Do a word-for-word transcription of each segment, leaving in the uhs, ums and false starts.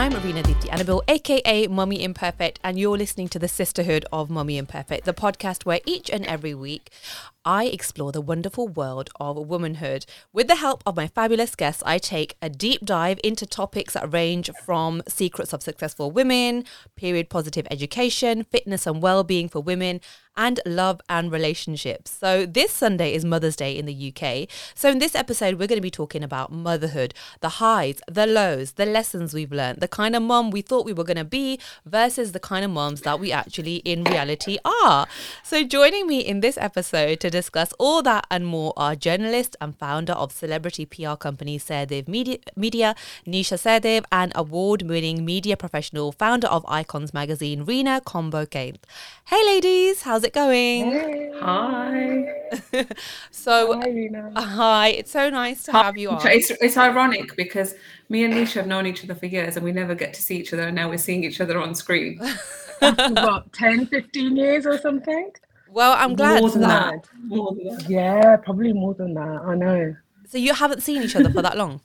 I'm Reena Deepti Annabelle, aka Mummy Imperfect, and you're listening to the Sisterhood of Mummy Imperfect, the podcast where each and every week I explore the wonderful world of womanhood. With the help of my fabulous guests, I take a deep dive into topics that range from secrets of successful women, period positive education, fitness and well-being for women, and love and relationships. So this Sunday is Mother's Day in the U K. So in this episode, we're going to be talking about motherhood, the highs, the lows, the lessons we've learned, the kind of mum we thought we were going to be versus the kind of mums that we actually in reality are. So joining me in this episode to discuss all that and more are journalist and founder of celebrity P R company Sehdev Media, Media Nisha Sehdev, and award-winning media professional, founder of Icons magazine, Reena Combo Kane. Hey ladies, how's it going? Hey. Hi. so hi, Reena. Hi, it's so nice to Hi. have you on. It's, it's ironic because me and Nisha have known each other for years and we never get to see each other, and now we're seeing each other on screen. After what, ten, fifteen years or something? Well, I'm glad. More than that. that. More than that. Yeah, probably more than that. I know. So you haven't seen each other for that long?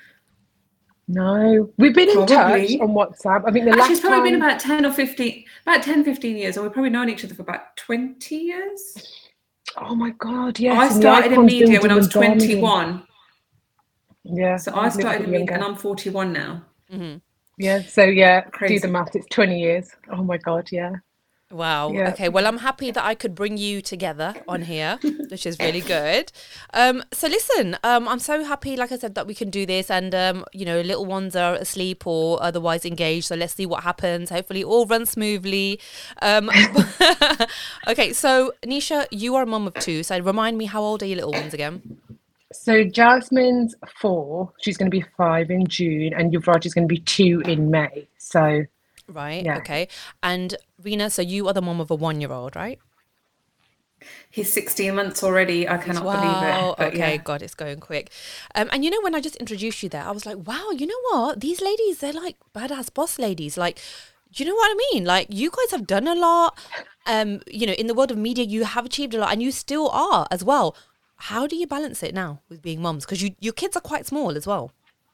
No, we've been in Probably. touch on WhatsApp. I think the Actually, last it's probably time... been about ten or fifteen, about ten, fifteen years, and we've probably known each other for about twenty years. Oh my God, yes. I started in media when I was twenty-one. Yeah. So I started in media and I'm forty-one now. Mm-hmm. Yeah, so yeah, Crazy. do the math, it's twenty years. Oh my God, yeah. Wow. Yeah. Okay. Well, I'm happy that I could bring you together on here, which is really good. Um, so listen, um, I'm so happy, like I said, that we can do this, and um, you know, little ones are asleep or otherwise engaged. So let's see what happens. Hopefully, all runs smoothly. Um, okay. So Nisha, you are a mum of two. So remind me, how old are your little ones again? So Jasmine's four. She's going to be five in June, and Yuvraj is going to be two in May. So. Right. Yeah. Okay. And Reena, so you are the mom of a one-year-old, right? He's sixteen months already. I cannot wow. believe it. But Okay. yeah. God, it's going quick. Um, and you know, when I just introduced you there, I was like, wow, you know what? These ladies, they're like badass boss ladies. Like, do you know what I mean? Like, you guys have done a lot. Um, you know, in the world of media, you have achieved a lot, and you still are as well. How do you balance it now with being moms? Because you, your kids are quite small as well.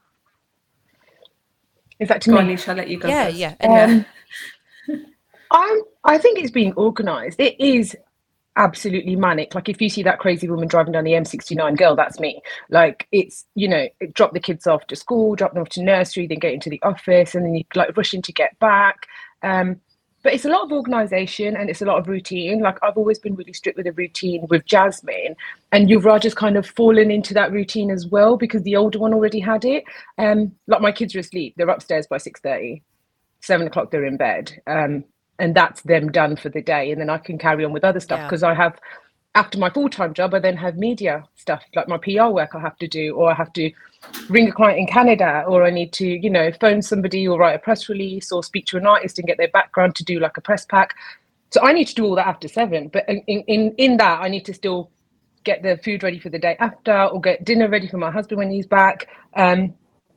Is that to Go me? on, Nisha, I'll let you go Yeah, first. yeah. Anyway. Um, I'm, I think it's being organised. It is absolutely manic. Like if you see that crazy woman driving down the M sixty-nine, girl, that's me. Like it's, you know, drop the kids off to school, drop them off to nursery, then get into the office, and then you like rushing to get back. Um, but it's a lot of organisation and it's a lot of routine. Like I've always been really strict with a routine with Jasmine, and Yuvraj has kind of fallen into that routine as well because the older one already had it. Um, like my kids are asleep. They're upstairs by six thirty, seven o'clock they're in bed. Um, and that's them done for the day. And then I can carry on with other stuff because Yeah. I have, after my full-time job, I then have media stuff, like my P R work I have to do, or I have to ring a client in Canada, or I need to, you know, phone somebody or write a press release or speak to an artist and get their background to do like a press pack. So I need to do all that after seven. But in, in, in that, I need to still get the food ready for the day after, or get dinner ready for my husband when he's back. Um,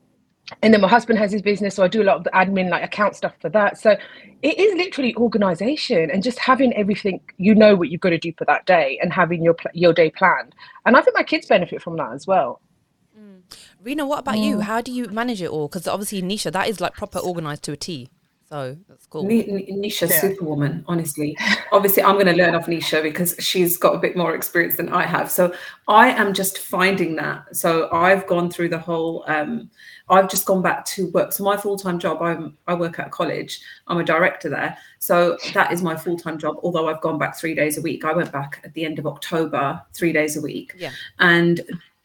and then my husband has his business, so I do a lot of the admin, like account stuff for that. So it is literally organisation and just having everything, you know what you've got to do for that day and having your your day planned. And I think my kids benefit from that as well. Mm. Reena, what about you? How do you manage it all? Because obviously, Nisha, that is like proper organised to a T. So that's cool. Nisha's Yeah. superwoman, honestly. Obviously, I'm going to learn off Nisha because she's got a bit more experience than I have. So I am just finding that. So I've gone through the whole, um, I've just gone back to work. So my full-time job, I'm, I work at a college. I'm a director there. So that is my full-time job, although I've gone back three days a week. I went back at the end of October, three days a week. Yeah. And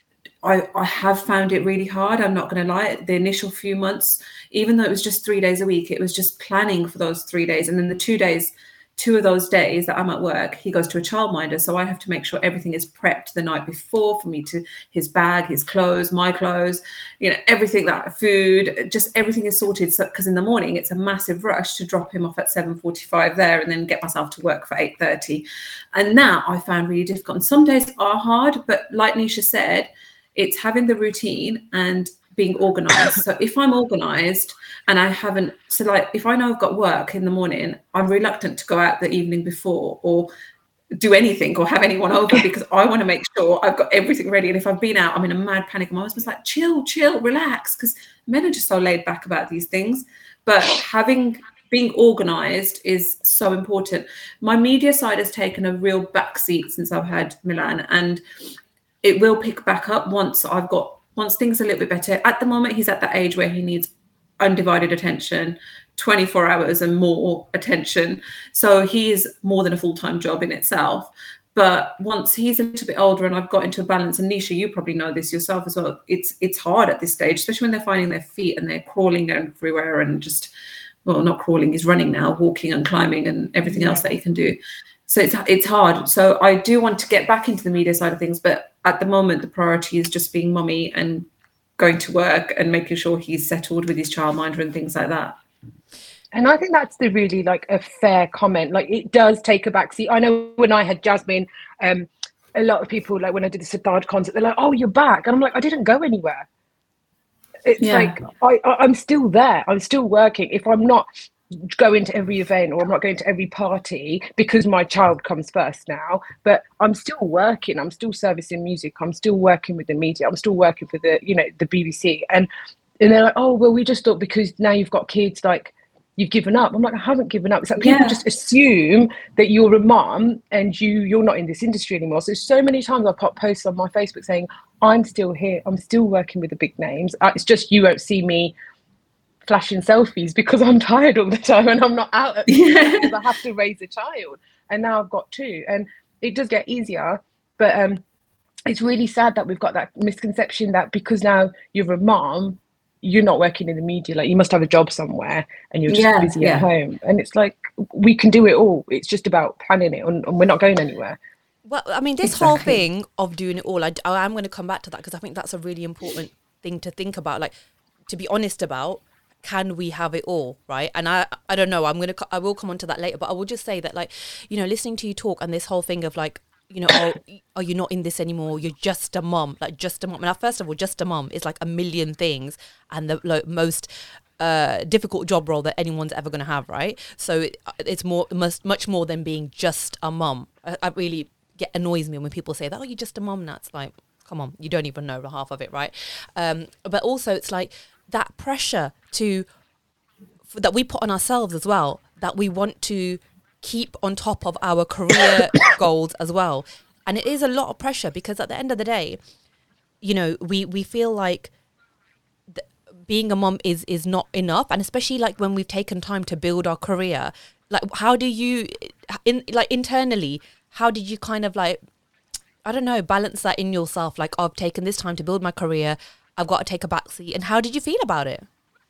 I, I have found it really hard. I'm not going to lie. The initial few months, even though it was just three days a week, it was just planning for those three days. And then the two days, two of those days that I'm at work, he goes to a childminder. So I have to make sure everything is prepped the night before for me to his bag, his clothes, my clothes, you know, everything, that food, just everything is sorted. So because in the morning, it's a massive rush to drop him off at seven forty-five there and then get myself to work for eight thirty. And that I found really difficult. And some days are hard, but like Nisha said, it's having the routine and being organized. So if I'm organized and I haven't, so like if I know I've got work in the morning, I'm reluctant to go out the evening before or do anything or have anyone over because I want to make sure I've got everything ready. And if I've been out, I'm in a mad panic. And my husband's like, chill, chill, relax. Because men are just so laid back about these things. but having being organized is so important. My media side has taken a real backseat since I've had Milan, and it will pick back up once I've got once things are a little bit better. At the moment, he's at that age where he needs undivided attention, twenty-four hours and more attention. So he is more than a full-time job in itself. But once he's a little bit older and I've got into a balance, and Nisha, you probably know this yourself as well, it's it's hard at this stage, especially when they're finding their feet and they're crawling everywhere and just, well, not crawling, he's running now, walking and climbing and everything yeah. else that he can do. So it's it's hard. So I do want to get back into the media side of things, but at the moment, the priority is just being mummy and going to work and making sure he's settled with his childminder and things like that. And I think that's the really like a fair comment. Like it does take a backseat. I know when I had Jasmine, um, a lot of people, like when I did the Siddharth concert, they're like, oh, you're back. And I'm like, I didn't go anywhere. It's yeah. like, I, I, I'm still there. I'm still working. If I'm not going to every event or I'm not going to every party because my child comes first now, but I'm still working. I'm still servicing music. I'm still working with the media. I'm still working for the, you know, the B B C. And, and they're like, oh, well, we just thought because now you've got kids, like, you've given up. I'm like, I haven't given up. It's like people yeah. just assume that you're a mum and you you're not in this industry anymore. So so many times I pop posts on my Facebook saying I'm still here, I'm still working with the big names. Uh, it's just you won't see me flashing selfies because I'm tired all the time and I'm not out at yeah. because I have to raise a child, and now I've got two, and it does get easier, but um it's really sad that we've got that misconception that because now you're a mom, you're not working in the media, like you must have a job somewhere and you're just yeah, busy yeah. at home. And it's like, we can do it all. It's just about planning it, and, and we're not going anywhere. Well, I mean, this exactly. whole thing of doing it all, I, I am going to come back to that because I think that's a really important thing to think about, like, to be honest about, can we have it all, right? And I I don't know, I'm going to, I will come on to that later, but I will just say that, like, you know, listening to you talk and this whole thing of like, you know, oh, are you not in this anymore? You're just a mom, like just a mom. Now, first of all, just a mom is like a million things and the like, most uh, difficult job role that anyone's ever going to have, right? So it, it's more, much, much more than being just a mom. I, I really get annoys me when people say that, oh, you're just a mom now. It's like, come on, you don't even know the half of it, right? Um, but also it's like that pressure to that we put on ourselves as well, that we want to keep on top of our career goals as well. And it is a lot of pressure because at the end of the day, you know, we, we feel like th- being a mom is, is not enough. And especially like when we've taken time to build our career, like how do you, in like internally, how did you kind of like, I don't know, balance that in yourself? Like, oh, I've taken this time to build my career. I've got to take a backseat. And how did you feel about it?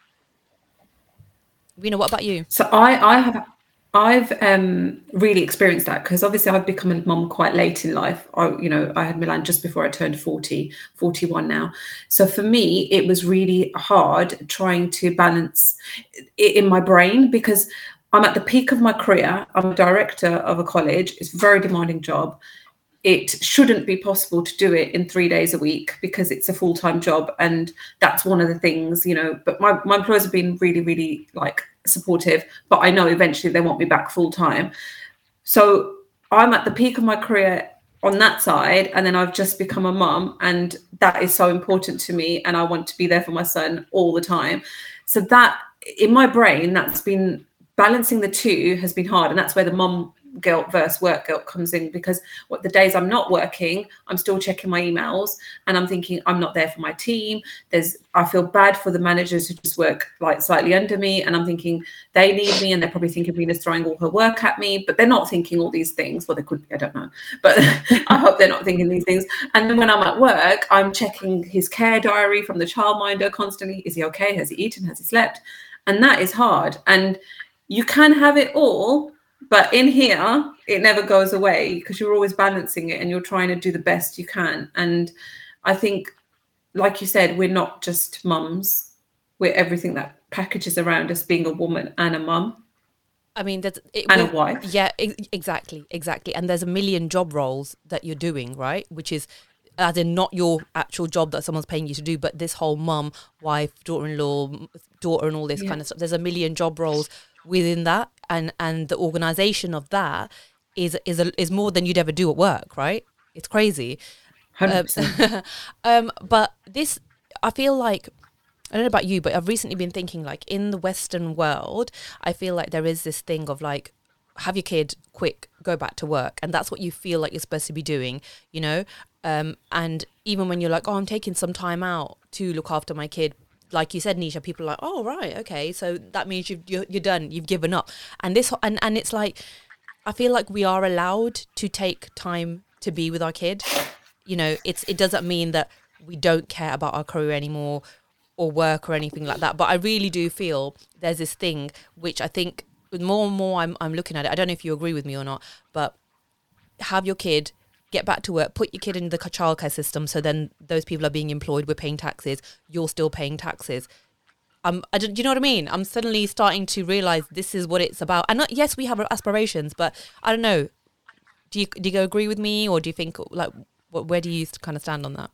Rena, what about you? So I, I have... I've um, really experienced that because obviously I've become a mum quite late in life. I, you know, I had Milan just before I turned forty, forty-one now. So for me, it was really hard trying to balance it in my brain because I'm at the peak of my career. I'm a director of a college. It's a very demanding job. It shouldn't be possible to do it in three days a week because it's a full-time job. And that's one of the things, you know, but my, my employers have been really, really like supportive, but I know eventually they want me back full-time. So I'm at the peak of my career on that side. And then I've just become a mum, and that is so important to me. And I want to be there for my son all the time. So that in my brain, that's been balancing the two has been hard. And that's where the mum guilt versus work guilt comes in, because what the days I'm not working, I'm still checking my emails and I'm thinking I'm not there for my team. There's I feel bad for the managers who just work like slightly under me, and I'm thinking they need me and they're probably thinking Rena's throwing all her work at me, but they're not thinking all these things. Well, they could be, I don't know, but I hope they're not thinking these things. And then when I'm at work, I'm checking his care diary from the childminder constantly. Is he okay? Has he eaten? Has he slept? And that is hard. And you can have it all, but in here, it never goes away because you're always balancing it and you're trying to do the best you can. And I think, like you said, we're not just mums. We're everything that packages around us being a woman and a mum. I mean, that's it, and a wife. Yeah, exactly, exactly. And there's a million job roles that you're doing, right? Which is, as in, not your actual job that someone's paying you to do, but this whole mum, wife, daughter-in-law, daughter, and all this yeah. kind of stuff. There's a million job roles within that, and and the organization of that is is a, is more than you'd ever do at work, right? It's crazy. one hundred percent. Um, um, but this, I feel like I don't know about you, but I've recently been thinking, like, in the Western world, I feel like there is this thing of like, have your kid, quick, go back to work. And that's what you feel like you're supposed to be doing, you know? Um, and even when you're like, oh, I'm taking some time out to look after my kid, like you said, Nisha, people are like, oh, right, okay. So that means you've, you're, you're done, you've given up. And this, and, and it's like, I feel like we are allowed to take time to be with our kid. You know, it's it doesn't mean that we don't care about our career anymore or work or anything like that. But I really do feel there's this thing which I think more and more I'm I'm looking at it. I don't know if you agree with me or not, but have your kid, get back to work, put your kid in the childcare system, so then those people are being employed, we're paying taxes, you're still paying taxes. Um, I don't, do you know what I mean? I'm suddenly starting to realise this is what it's about. And not, yes, we have aspirations, but I don't know. Do you do you agree with me, or do you think, like, what, where do you kind of stand on that?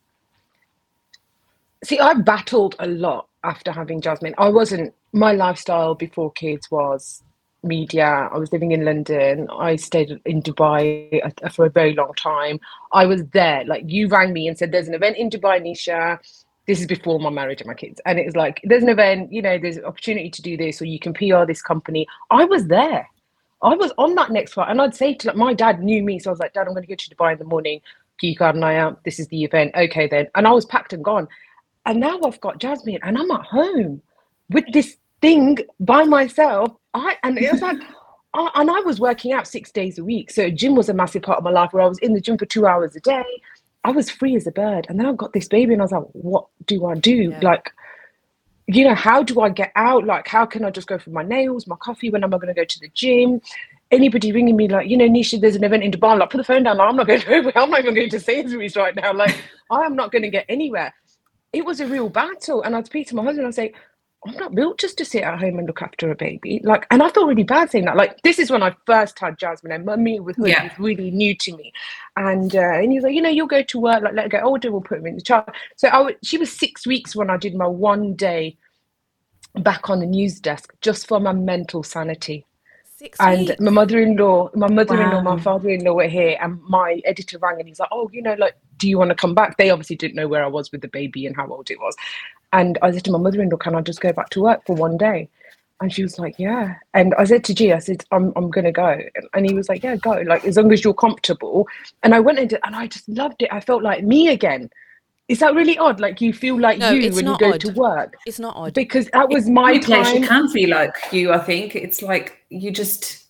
See, I battled a lot after having Jasmine. I wasn't, my lifestyle before kids was media. I was living in London. I stayed in Dubai for a very long time. I was there. Like, you rang me and said, there's an event in Dubai, Nisha. This is before my marriage and my kids. And it was like, there's an event, you know, there's an opportunity to do this, or you can P R this company. I was there. I was on that next flight. And I'd say to, like, my dad knew me. So I was like, Dad, I'm going to go to Dubai in the morning. Can you card an eye out? This is the event. Okay, then. And I was packed and gone. And now I've got Jasmine and I'm at home with this thing by myself. I And it was like, I, and I was working out six days a week. So gym was a massive part of my life, where I was in the gym for two hours a day. I was free as a bird. And then I got this baby and I was like, what do I do? Yeah. Like, you know, how do I get out? Like, how can I just go for my nails, my coffee? When am I going to go to the gym? Anybody ringing me like, you know, Nisha, there's an event in Dubai. Like, put the phone down. Like, I'm not going to, I'm not even going to Sainsbury's right now. Like, I am not going to get anywhere. It was a real battle. And I'd speak to my husband and I'd say, I'm not built just to sit at home and look after a baby. Like, and I felt really bad saying that. Like, this is when I first had Jasmine, and Mummy with Hood yeah. was really new to me. And uh, and he was like, you know, you'll go to work, like, let her get older, we'll put him in the child. So I w- she was six weeks when I did my one day back on the news desk, just for my mental sanity. Six and weeks. my mother-in-law, my mother-in-law, Wow. my father-in-law were here, and my editor rang and he's like, oh, you know, like, do you want to come back? They obviously didn't know where I was with the baby and how old it was. And I said to my mother-in-law, can I just go back to work for one day? And she was like, yeah. And I said to G, I said, I'm I'm going to go. And he was like, yeah, go. Like, as long as you're comfortable. And I went into, and I just loved it. I felt like me again. Is that really odd? Like, you feel like No, you when you go odd. to work? It's not odd. Because that was my Some place time. you can feel like you, I think. It's like you just,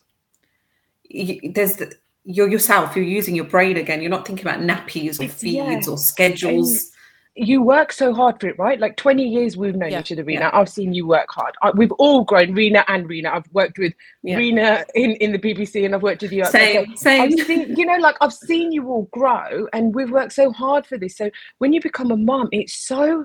you, there's the, you're yourself, you're using your brain again. You're not thinking about nappies or It's- feeds yeah. or schedules. And you work so hard for it, right? Like, twenty years we've known Yeah. each other, Rena. Yeah. I've seen you work hard. I, we've all grown, Rena and Rena. I've worked with Yeah. Rena in, in the B B C, and I've worked with you. Same, same. I've seen, you know, like, I've seen you all grow, and we've worked so hard for this. So when you become a mum, it's so,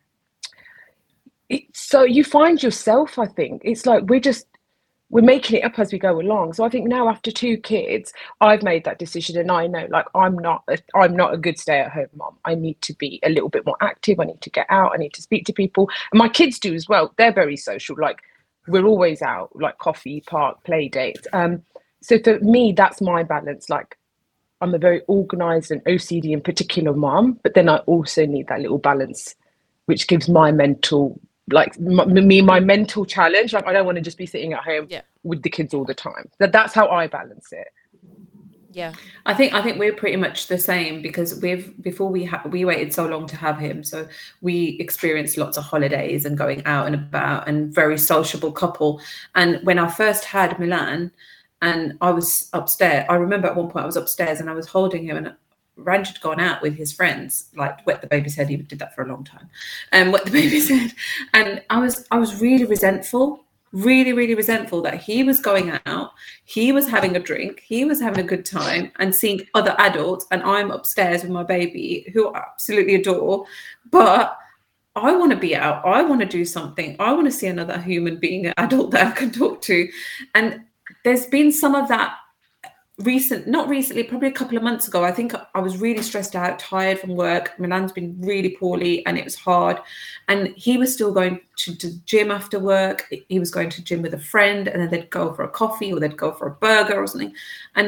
it's so, you find yourself, I think. It's like, we're just, we're making it up as we go along. So I think now, after two kids, I've made that decision, and I know, like, I'm not a, I'm not a good stay-at-home mom. I need to be a little bit more active. I need to get out. I need to speak to people. And my kids do as well. They're very social. Like, we're always out, like coffee, park, play dates. Um, so for me, that's my balance. Like, I'm a very organised and O C D in particular mom, but then I also need that little balance, which gives my mental, like, my, me, my mental challenge. Like, I don't want to just be sitting at home Yeah. with the kids all the time. That that's how I balance it. Yeah. I think I think we're pretty much the same, because we've before we ha- we waited so long to have him, so we experienced lots of holidays and going out and about, and very sociable couple. And when I first had Milan, and I was upstairs, I remember at one point I was upstairs and I was holding him, and Ranj had gone out with his friends, like wet the baby's head. He did that for a long time, and um, wet the baby's head. And I was I was really resentful. Really, really resentful that he was going out, he was having a drink, he was having a good time and seeing other adults, and I'm upstairs with my baby, who I absolutely adore. But I want to be out. I want to do something. I want to see another human being, an adult that I can talk to. And there's been some of that recent, not recently, probably a couple of months ago. I think I was really stressed out, tired from work. Milan's been really poorly and it was hard. And he was still going to, to gym after work. He was going to gym with a friend, and then they'd go for a coffee or they'd go for a burger or something. And he,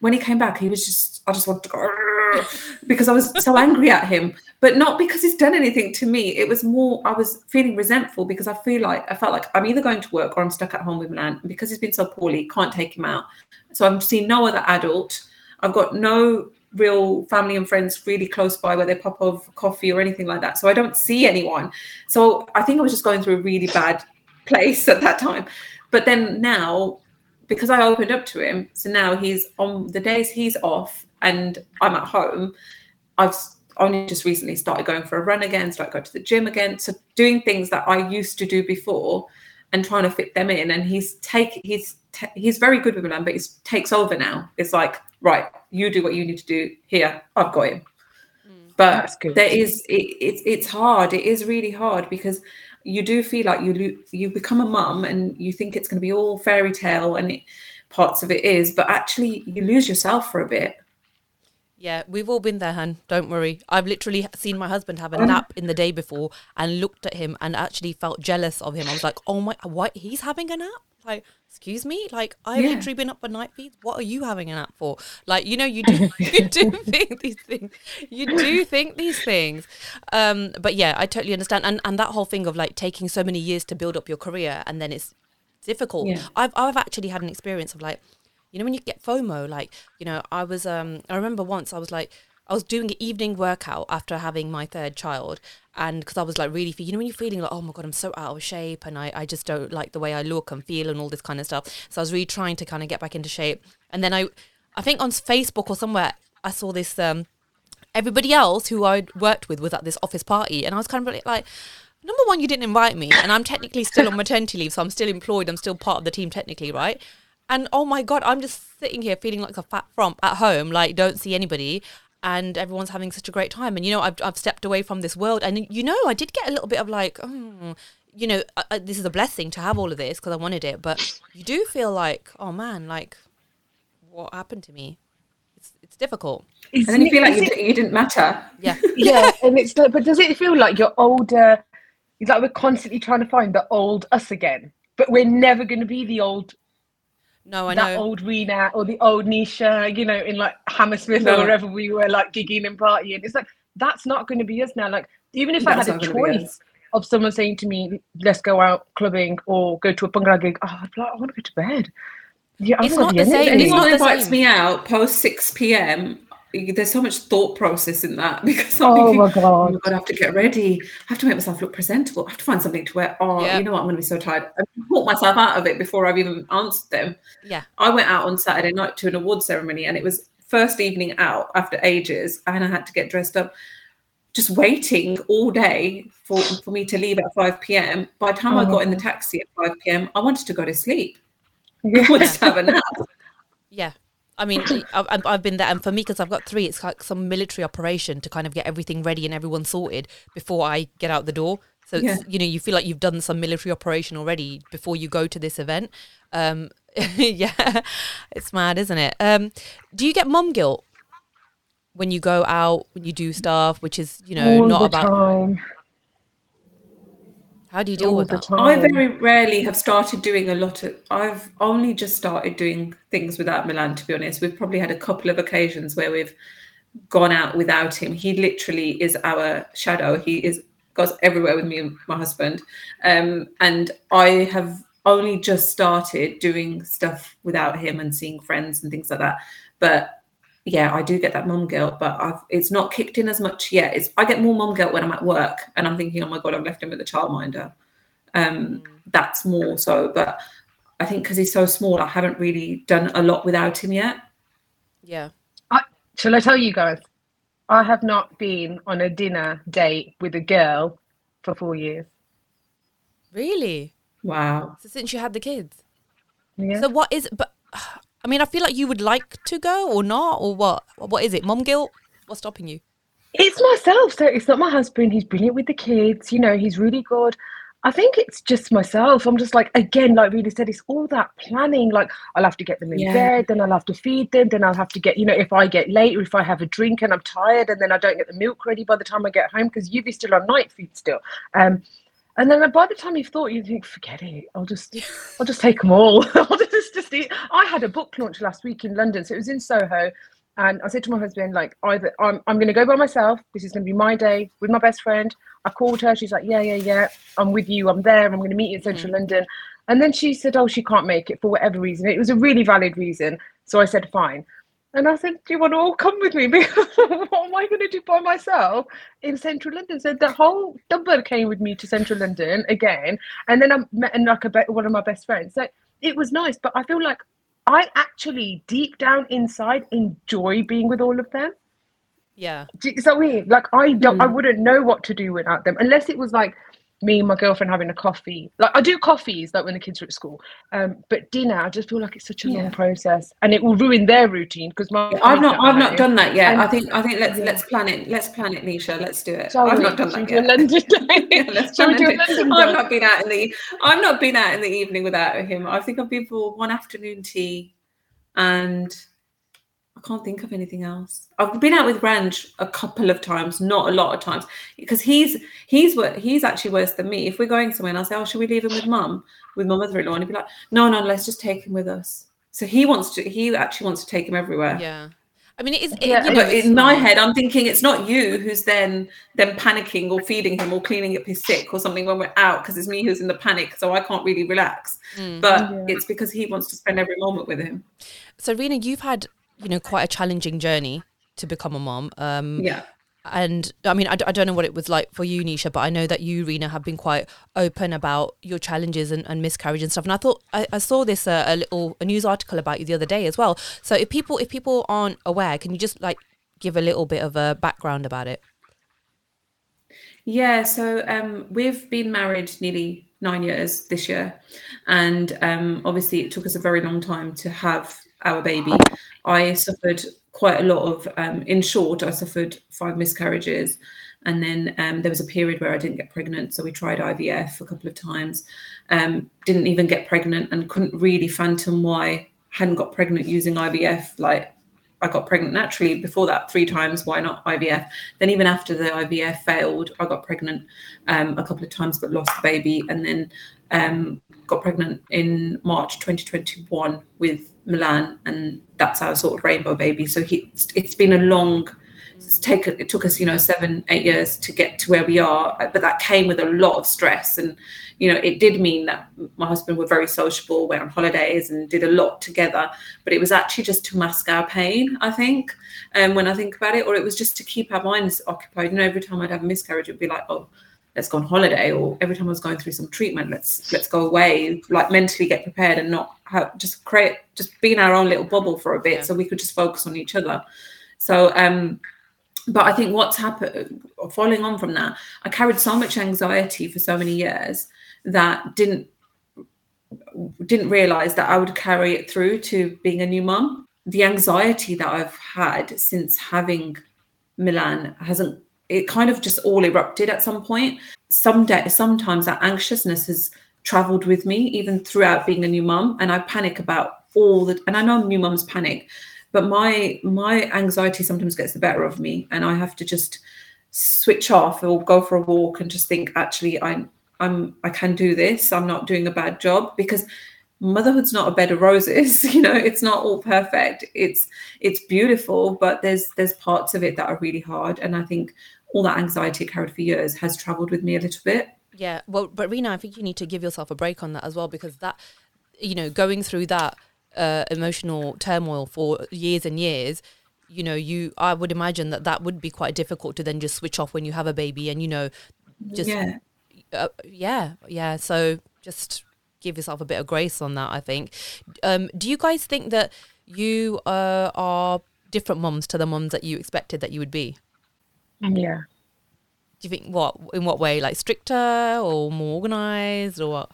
when he came back, he was just, I just wanted to go because I was so angry at him, but not because he's done anything to me. It was more, I was feeling resentful because I feel like, I felt like I'm either going to work or I'm stuck at home with Milan. And because he's been so poorly, can't take him out. So I'm seeing no other adult. I've got no real family and friends really close by where they pop over for coffee or anything like that. So I don't see anyone. So I think I was just going through a really bad place at that time. But then now, because I opened up to him, so now he's on the days he's off and I'm at home, I've only just recently started going for a run again, started going to the gym again. So doing things that I used to do before and trying to fit them in. And he's take he's t- he's very good with Milan, but he takes over now. It's like, right, you do what you need to do here. I've got him. Mm, but there is it, it, it's hard. It is really hard because you do feel like you you become a mum and you think it's going to be all fairy tale, and it, parts of it is, but actually you lose yourself for a bit. Yeah, we've all been there, hun. Don't worry. I've literally seen my husband have a nap in the day before and looked at him and actually felt jealous of him. I was like, oh my, what? He's having a nap? Like, excuse me? Like, I've yeah. literally been up at night feeds. What are you having a nap for? Like, you know, you do you do think these things. You do think these things. Um, but yeah, I totally understand. And and that whole thing of like taking so many years to build up your career and then it's difficult. Yeah. I've I've actually had an experience of like, you know, when you get FOMO, like, you know, I was, um, I remember once I was like, I was doing an evening workout after having my third child. And because I was like really, you know, when you're feeling like, oh my God, I'm so out of shape and I, I just don't like the way I look and feel and all this kind of stuff. So I was really trying to kind of get back into shape. And then I, I think on Facebook or somewhere, I saw this, um, everybody else who I'd worked with was at this office party. And I was kind of like, number one, you didn't invite me. And I'm technically still on maternity leave. So I'm still employed. I'm still part of the team technically, right? And oh my God, I'm just sitting here feeling like a fat frump at home, like don't see anybody and everyone's having such a great time. And, you know, I've I've stepped away from this world. And, you know, I did get a little bit of like, oh, you know, uh, this is a blessing to have all of this because I wanted it. But you do feel like, oh, man, like what happened to me? It's it's difficult. And then you feel like you, it, you didn't matter. Yeah. Yeah. And it's like, but does it feel like you're older? It's like we're constantly trying to find the old us again, but we're never going to be the old No, I that know. old Rena or the old Nisha, you know, in like Hammersmith no. or wherever we were like gigging and partying. It's like, that's not going to be us now. Like, even if that's I had a choice of someone saying to me, let's go out clubbing or go to a Bhangra gig, oh, I'd be like, I want to go to bed. Yeah, it's not the same. If anyone it's invites same. me out post six p.m, there's so much thought process in that because I'm oh thinking, my God. oh my God, I have to get ready. I have to make myself look presentable. I have to find something to wear. Oh, yep. You know what? I'm going to be so tired. I talked myself out of it before I've even answered them. Yeah. I went out on Saturday night to an award ceremony and it was first evening out after ages and I had to get dressed up, just waiting all day for, for me to leave at five p.m. By the time oh I got in the taxi at five p.m, I wanted to go to sleep. Yeah. I wanted to have a nap. Yeah. I mean, I've, I've been there, and for me, because I've got three, it's like some military operation to kind of get everything ready and everyone sorted before I get out the door. So, yeah. it's, you know, you feel like you've done some military operation already before you go to this event. Um, yeah, it's mad, isn't it? Um, do you get mum guilt when you go out, when you do stuff, which is, you know, all not the about... time. How do you deal all with the that? time. I very rarely have started doing a lot of, I've only just started doing things without Milan, to be honest. We've probably had a couple of occasions where we've gone out without him. He literally is our shadow. He is goes everywhere with me and my husband. Um, and I have only just started doing stuff without him and seeing friends and things like that. But yeah, I do get that mum guilt, but I've, it's not kicked in as much yet. It's I get more mum guilt when I'm at work and I'm thinking, oh my God, I've left him with a childminder. Um, that's more so. But I think because he's so small, I haven't really done a lot without him yet. Yeah. I, shall I tell you guys? I have not been on a dinner date with a girl for four years. Really? Wow. So since you had the kids? Yeah. So what is... but. I mean, I feel like you would like to go or not, or what? What is it? Mum guilt? What's stopping you? It's myself. So it's not my husband. He's brilliant with the kids. You know, he's really good. I think it's just myself. I'm just like, again, like Rita said, it's all that planning. Like, I'll have to get them in yeah. bed, then I'll have to feed them, then I'll have to get, you know, if I get late or if I have a drink and I'm tired and then I don't get the milk ready by the time I get home because Yuvi's still on night feed still. Um, And then by the time you've thought, you think, forget it. I'll just, I'll just take them all. I'll just, just eat. I had a book launch last week in London, so it was in Soho, and I said to my husband, like, either I'm, I'm going to go by myself. This is going to be my day with my best friend. I called her. She's like, yeah, yeah, yeah. I'm with you. I'm there. I'm going to meet you in Central mm. London. And then she said, oh, she can't make it for whatever reason. It was a really valid reason. So I said, fine. And I said, do you want to all come with me? Because what am I going to do by myself in Central London? So the whole number came with me to Central London again. And then I met like a be- one of my best friends. So it was nice. But I feel like I actually deep down inside enjoy being with all of them. Yeah. Is that weird? Like I don't, mm. I wouldn't know what to do without them unless it was like me and my girlfriend having a coffee. Like I do coffees like when the kids are at school, um but dinner I just feel like it's such a yeah. long process and it will ruin their routine because my yeah, I've not I've not done that yet. And, I think I think let's yeah. let's plan it let's plan it Nisha, let's do it. Shall I've we? not done Shall that yet. London day? yeah, let's Shall we do a London I've day? not been out in the I've not been out in the evening without him. I think I've been for one afternoon tea and I can't think of anything else. I've been out with Ranj a couple of times, not a lot of times, because he's he's he's actually worse than me. If we're going somewhere and I'll say, oh, should we leave him with mum, with my mother-in-law? And he'd be like, no, no, let's just take him with us. So he wants to, he actually wants to take him everywhere. Yeah. I mean, it is, it, yeah, you know, but in my head, I'm thinking it's not you who's then then panicking or feeding him or cleaning up his sick or something when we're out, because it's me who's in the panic, so I can't really relax. Mm. But yeah. it's because he wants to spend every moment with him. So, Rina, you've had, you know, quite a challenging journey to become a mom. Um, yeah. And I mean, I, I don't know what it was like for you, Nisha, but I know that you, Rina, have been quite open about your challenges and, and miscarriage and stuff. And I thought I, I saw this uh, a little a news article about you the other day as well. So if people if people aren't aware, can you just like give a little bit of a background about it? Yeah. So um, we've been married nearly nine years this year, and um, obviously it took us a very long time to have our baby. I suffered quite a lot of, um, in short, I suffered five miscarriages. And then um, there was a period where I didn't get pregnant. So we tried I V F a couple of times, um, didn't even get pregnant and couldn't really fathom why I hadn't got pregnant using I V F. Like I got pregnant naturally before that three times. Why not I V F? Then even after the I V F failed, I got pregnant um, a couple of times, but lost the baby. And then um, got pregnant in March twenty twenty-one with Milan, and that's our sort of rainbow baby. So he, it's been a long, it's taken, it took us, you know, seven, eight years to get to where we are, but that came with a lot of stress. And, you know, it did mean that my husband were very sociable, went on holidays and did a lot together, but it was actually just to mask our pain, I think. And um, when I think about it, or it was just to keep our minds occupied. You know, every time I'd have a miscarriage, it'd be like, oh, let's go on holiday, or every time I was going through some treatment, let's let's go away, like mentally get prepared and not have, just create, just be in our own little bubble for a bit, yeah. so we could just focus on each other. So, um, but I think what's happened, following on from that, I carried so much anxiety for so many years that didn't didn't realize that I would carry it through to being a new mum. The anxiety that I've had since having Milan hasn't, it kind of just all erupted at some point. Some day, sometimes that anxiousness has traveled with me even throughout being a new mum, and I panic about all the, and I know new mums panic, but my my anxiety sometimes gets the better of me, and I have to just switch off or go for a walk and just think, actually, I I'm I can do this. I'm not doing a bad job, because motherhood's not a bed of roses. You know, it's not all perfect. It's it's beautiful, but there's there's parts of it that are really hard, and I think all that anxiety carried for years has traveled with me a little bit. Yeah, well, but Rina, I think you need to give yourself a break on that as well, because that, you know, going through that uh, emotional turmoil for years and years, you know, you, I would imagine that that would be quite difficult to then just switch off when you have a baby and, you know, just, yeah, uh, yeah, yeah. So just give yourself a bit of grace on that, I think. Um, do you guys think that you uh, are different mums to the mums that you expected that you would be? Yeah. Do you think what, in what way, like stricter or more organised or what?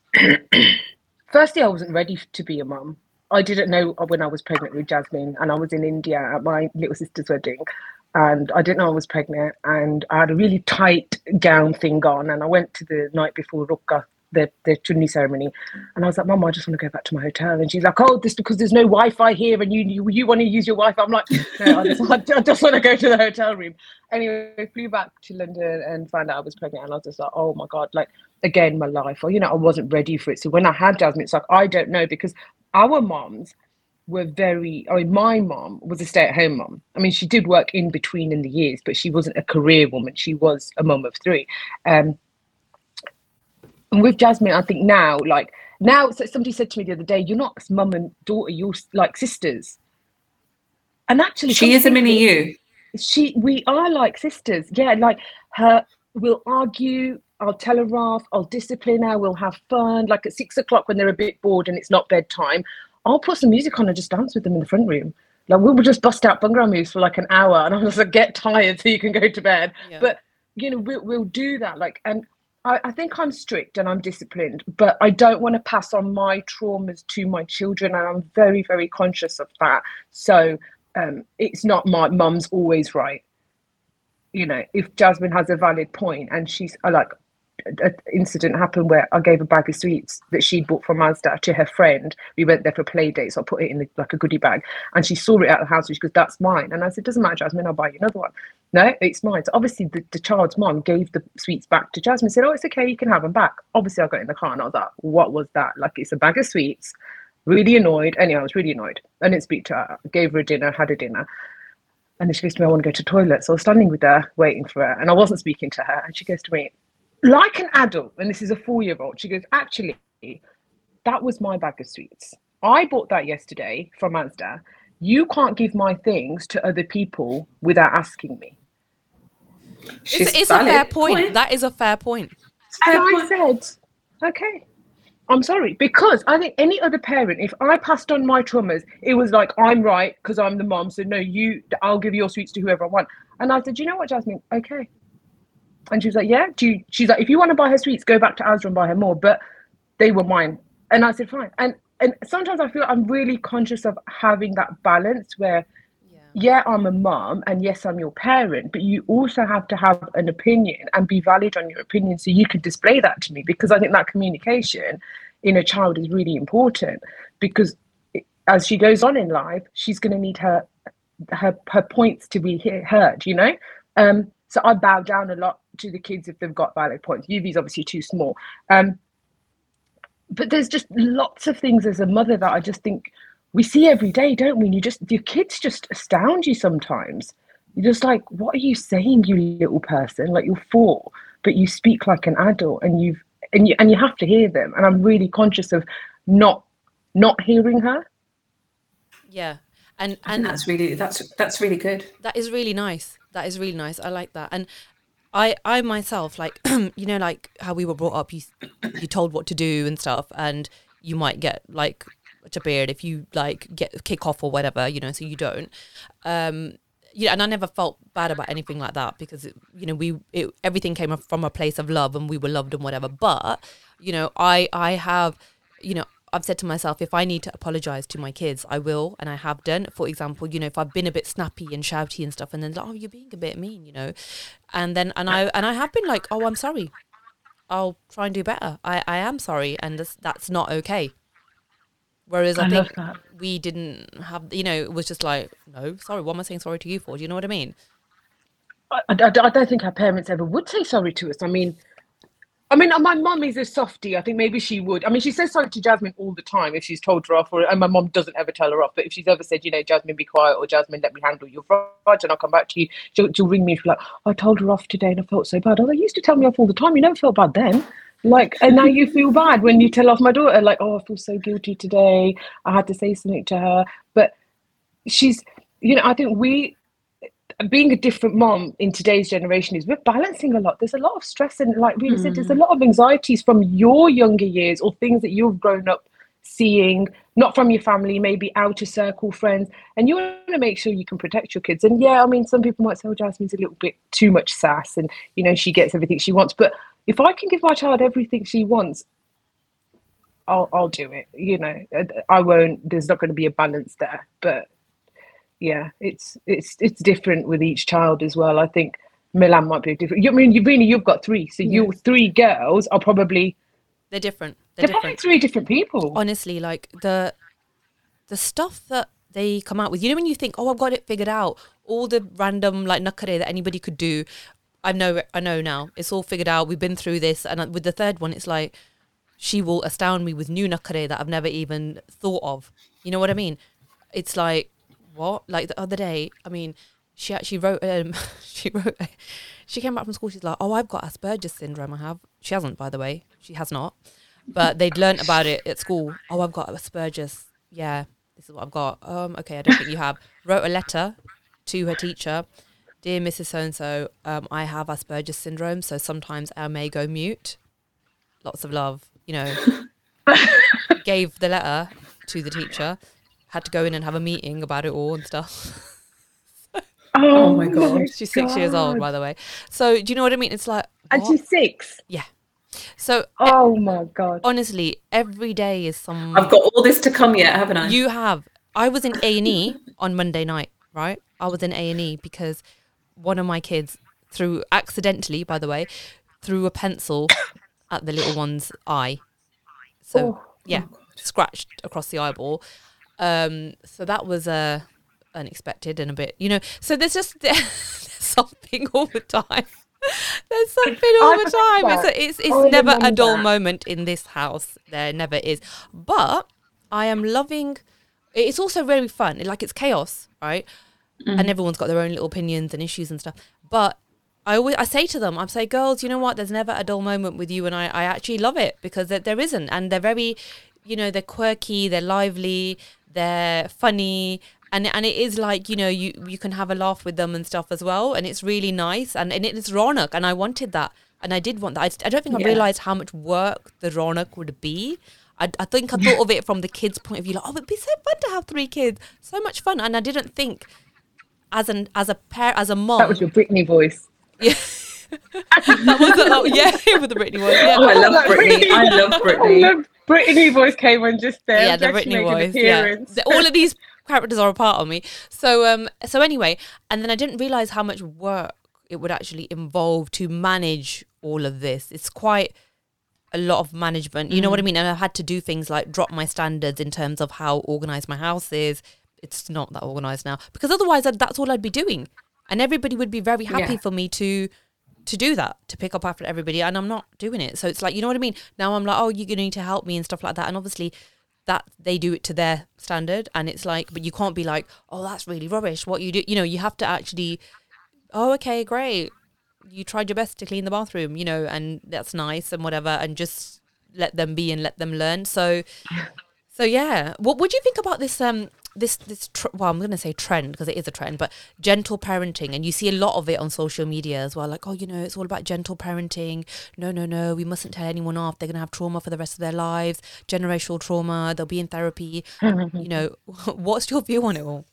Firstly, I wasn't ready to be a mum. I didn't know when I was pregnant with Jasmine, and I was in India at my little sister's wedding, and I didn't know I was pregnant, and I had a really tight gown thing on, and I went to the night before Rukka the the chutney ceremony, and I was like, Mum, I just want to go back to my hotel. And she's like, oh, this because there's no Wi-Fi here, and you you, you want to use your Wi-Fi. I'm like, no, I just, I just want to go to the hotel room. Anyway, I flew back to London and found out I was pregnant, and I was just like, oh my God, like again, my life, or you know, I wasn't ready for it. So when I had Jasmine, it's like I don't know, because our moms were very, I mean, my mom was a stay-at-home mom. I mean, she did work in between in the years, but she wasn't a career woman. She was a mom of three. Um, and with Jasmine, I think now, like, now, so somebody said to me the other day, you're not mum and daughter, you're like sisters. And actually, she is a mini you. She, we are like sisters. Yeah, like her, we'll argue, I'll tell her off, I'll discipline her, we'll have fun. Like at six o'clock when they're a bit bored and it's not bedtime, I'll put some music on and just dance with them in the front room. Like we will just bust out Bhangra moves for like an hour, and I'm just like, get tired so you can go to bed. Yeah. But you know, we'll we'll do that. Like, and I, I think I'm strict and I'm disciplined, but I don't want to pass on my traumas to my children, and I'm very very conscious of that. So um, it's not my mum's always right. You know, if Jasmine has a valid point and she's uh, like. An incident happened where I gave a bag of sweets that she'd bought from Asda to her friend. We went there for play date, so I put it in the, like a goodie bag, and she saw it at the house and she goes, that's mine. And I said, doesn't matter, Jasmine, I'll buy you another one. No, it's mine. So obviously the, the child's mom gave the sweets back to Jasmine, said, oh, it's okay, you can have them back. Obviously I got in the car and I was like, what was that? Like, it's a bag of sweets. Really annoyed. Anyway, I was really annoyed. I didn't speak to her. I gave her a dinner, had a dinner. And then she goes to me, I want to go to the toilet. So I was standing with her, waiting for her, and I wasn't speaking to her. And she goes to me, like an adult, and this is a four-year-old, she goes, actually, that was my bag of sweets. I bought that yesterday from Asda. You can't give my things to other people without asking me. It's, it's a fair point. point. That is a fair point. And I said, okay, I'm sorry. Because I think any other parent, if I passed on my traumas, it was like, I'm right because I'm the mom. So no, you, I'll give your sweets to whoever I want. And I said, you know what, Jasmine? Okay. And she was like, yeah, do you, she's like, if you want to buy her sweets, go back to Asda and buy her more, but they were mine. And I said, fine. And and sometimes I feel I'm really conscious of having that balance where, yeah, yeah I'm a mom and yes, I'm your parent, but you also have to have an opinion and be valid on your opinion so you can display that to me, because I think that communication in a child is really important, because as she goes on in life, she's going to need her, her, her points to be heard, you know? Um, So I bow down a lot to the kids if they've got valid points. U V's obviously too small. Um, but there's just lots of things as a mother that I just think we see every day, don't we? And you just, your kids just astound you sometimes. You're just like, what are you saying, you little person? Like, you're four, but you speak like an adult, and you've and you and you have to hear them. And I'm really conscious of not not hearing her. Yeah. And I and think that's really that's that's really good. That is really nice. That is really nice. I like that. And I I myself, like, you know, like how we were brought up, you you told what to do and stuff, and you might get like a beard if you like get kick off or whatever, you know, so you don't. Um yeah, and I never felt bad about anything like that, because it, you know, we it, everything came from a place of love and we were loved and whatever. But you know, I I have, you know, I've said to myself, if I need to apologize to my kids, I will, and I have done. For example, you know, if I've been a bit snappy and shouty and stuff, and then like, oh, you're being a bit mean, you know, and then and I and I have been like, oh, I'm sorry, I'll try and do better. I, I am sorry, and this, that's not okay. Whereas I, I think we didn't have, you know, it was just like, no, sorry, what am I saying sorry to you for? Do you know what I mean? I, I, I don't think our parents ever would say sorry to us. I mean, I mean, my mum is a softie. I think maybe she would. I mean, she says sorry to Jasmine all the time if she's told her off, or and my mum doesn't ever tell her off. But if she's ever said, you know, Jasmine, be quiet, or Jasmine, let me handle your fudge and I'll come back to you, she'll, she'll ring me and she'll be like, I told her off today and I felt so bad. Oh, they used to tell me off all the time. You never felt bad then. Like, and now you feel bad when you tell off my daughter, like, oh, I feel so guilty today. I had to say something to her. But she's, you know, I think we, being a different mom in today's generation, is we're balancing a lot. There's a lot of stress, and like really mm. said, there's a lot of anxieties from your younger years or things that you've grown up seeing, not from your family, maybe outer circle friends, and you want to make sure you can protect your kids. And yeah, I mean, some people might say, oh, Jasmine's a little bit too much sass, and you know, she gets everything she wants. But if I can give my child everything she wants, I'll I'll do it. You know, I won't. There's not going to be a balance there, but yeah, it's it's it's different with each child as well. I think Milan might be different. I mean, you really you've got three, so yes. Your three girls are probably They're different. They're, They're different. probably three different people. Honestly, like the the stuff that they come out with, you know, when you think, oh, I've got it figured out, all the random like nakare that anybody could do, I know, I know now, it's all figured out. We've been through this, and with the third one, it's like she will astound me with new nakare that I've never even thought of. You know what I mean? It's like, what? Like the other day, I mean, she actually wrote, um, she wrote, she came back from school. She's like, oh, I've got Asperger's syndrome. I have. She hasn't, by the way. She has not. But they'd learnt about it at school. Oh, I've got Asperger's. Yeah, this is what I've got. Um, okay, I don't think you have. Wrote a letter to her teacher. Dear Missus So-and-so, um, I have Asperger's syndrome, so sometimes I may go mute. Lots of love, you know. Gave the letter to the teacher. Had to go in and have a meeting about it all and stuff. Oh, Oh my God. She's six years old, by the way. So do you know what I mean? It's like, And what? she's six. Yeah. So Oh my God. honestly, every day is some. I've got all this to come yet, haven't I? You have. I was in A and E on Monday night, right? I was in A and E because one of my kids threw, accidentally, by the way, threw a pencil at the little one's eye. So Oh. yeah, scratched across the eyeball. Um, so that was uh, unexpected and a bit, you know. So there's just there's something all the time. There's something all I the forgot time. It's that. it's, it's I never a remember dull that. moment in this house. There never is. But I am loving. It's also very fun. Like it's chaos, right? Mm. And everyone's got their own little opinions and issues and stuff. But I always I say to them, I say, girls, you know what? There's never a dull moment with you, and I I actually love it because there, there isn't, and they're very, you know, they're quirky, they're lively, they're funny. And and it is like, you know, you, you can have a laugh with them and stuff as well. And it's really nice. And, and it's Ronak. And I wanted that. And I did want that. I, I don't think I Yeah. realised how much work the Ronak would be. I, I think I thought of it from the kids' point of view. Like, oh, it'd be so fun to have three kids. So much fun. And I didn't think as an as a pair, as a mom. That was your Britney voice. Yeah. That was a, oh, yeah, with the Britney voice. Yeah. Oh, I love Like Britney. I love I Britney. love Britney voice came on just there. Yeah, the Just Britney making an voice. Yeah, appearance. The- all of these characters are a part of me. So, um, so anyway, and then I didn't realize how much work it would actually involve to manage all of this. It's quite a lot of management. You know what I mean? And I've had to do things like drop my standards in terms of how organized my house is. It's not that organized now because otherwise I'd, that's all I'd be doing, and everybody would be very happy Yeah. for me to. to do that, to pick up after everybody, and I'm not doing it. So it's like, you know what I mean? Now I'm like, oh, you're going to need to help me and stuff like that. And obviously that they do it to their standard, and it's like, but you can't be like, oh, that's really rubbish what you do. You know, you have to actually, oh, okay, great. You tried your best to clean the bathroom, you know, and that's nice and whatever, and just let them be and let them learn. So, so yeah. What would you think about this, um, this, this, tr- well, I'm going to say trend because it is a trend, but gentle parenting. And you see a lot of it on social media as well. Like, oh, you know, it's all about gentle parenting. No, no, no, we mustn't tell anyone off. They're going to have trauma for the rest of their lives, generational trauma. They'll be in therapy. You know, what's your view on it all?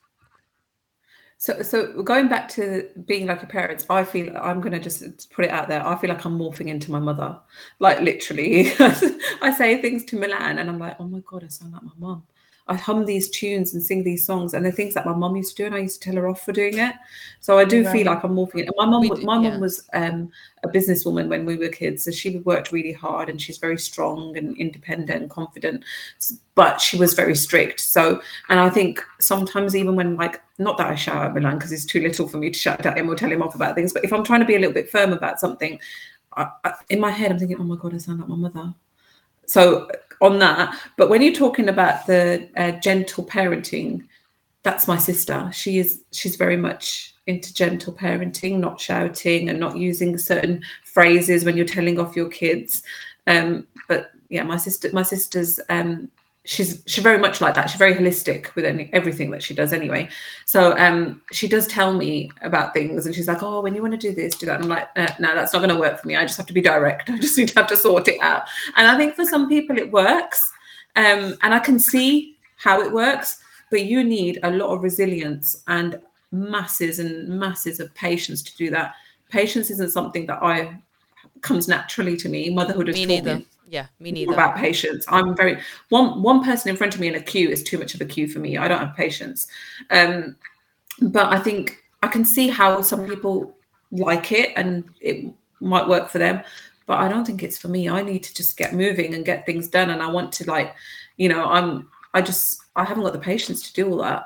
So, so going back to being like a parent, I feel I'm going to just put it out there. I feel like I'm morphing into my mother, like literally. I say things to Milan and I'm like, oh my God, I sound like my mum. I hum these tunes and sing these songs, and the things that my mum used to do, and I used to tell her off for doing it. So I do Right. feel like I'm morphing it. My mum, We my do- mum yeah. was um, a businesswoman when we were kids, so she worked really hard, and she's very strong and independent and confident. But she was very strict. So, and I think sometimes even when, like, not that I shout at Milan because he's too little for me to shout at him or tell him off about things, but if I'm trying to be a little bit firm about something, I, I, in my head I'm thinking, oh my God, I sound like my mother. So on that, but when you're talking about the uh, gentle parenting, that's my sister. She is, she's very much into gentle parenting, not shouting and not using certain phrases when you're telling off your kids. Um, but yeah, my sister, my sister's, um, she's she's very much like that. She's very holistic with any, everything that she does anyway. So um, she does tell me about things, and she's like, oh, when you want to do this, do that. And I'm like, uh, no, that's not going to work for me. I just have to be direct. I just need to have to sort it out. And I think for some people it works, um, and I can see how it works, but you need a lot of resilience and masses and masses of patience to do that. Patience isn't something that I comes naturally to me. Motherhood has Me taught neither. me Yeah, me more neither. about patience. I'm very one one person in front of me in a queue is too much of a queue for me. I don't have patience. Um, but I think I can see how some people like it and it might work for them. but I don't think it's for me. I need to just get moving and get things done. And I want to like, you know, I'm, I just, I haven't got the patience to do all that.